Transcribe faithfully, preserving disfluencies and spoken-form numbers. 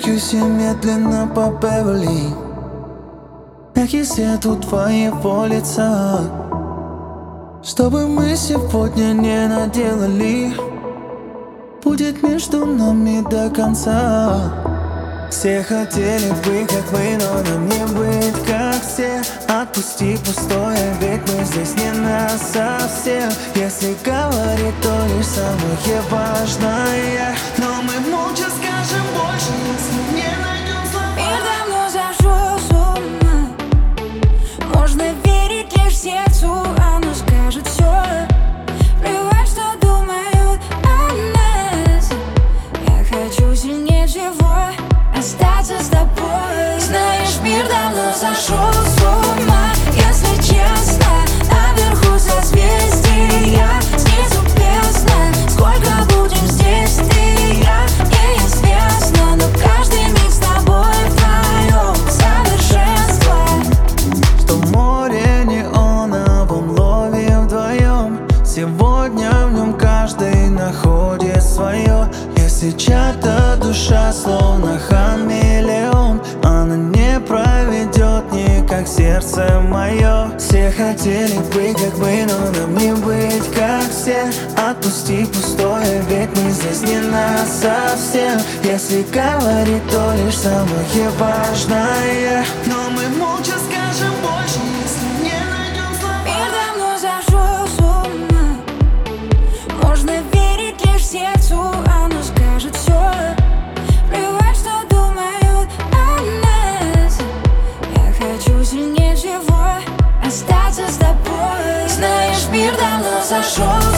Двигайся медленно по Беверли, мягкий свет у твоего лица, чтобы мы сегодня не наделали, будет между нами до конца. Все хотели быть как мы, но нам не быть как все. Отпусти пустое, ведь мы здесь не нас совсем. Если говорить, то лишь самое важное. Но мы молча скажем больше, если не найдем слова. Мир давно зашел с ума. Можно верить лишь сердцу, оно скажет все. Плевать, что думают о нас. Я хочу сильнее всего остаться с тобой. Знаешь, мир давно зашел с ума. Если честно, наверху созвездия, снизу бездна. Сколько будем здесь ты и я, неизвестно. Но каждый миг с тобой вдвоем совершенство. Что море неоновом ловим вдвоем. Сегодня в нем каждый находит свое. Если чья-то душа словно хамелеон, она не проведет никак сердце мое. Все хотели быть как мы, но нам не быть как все. Отпусти пустое, ведь мы здесь не нас совсем. Если говорить, то лишь самое важное. Но мы молча скажем больше, если не найдем слова. Мир давно зашел с ума. Можно верить лишь сердцу, оно скажет все. Плевать, что думают о нас. Я хочу сильнее всего остаться с тобой. Знаешь, мир давно зашел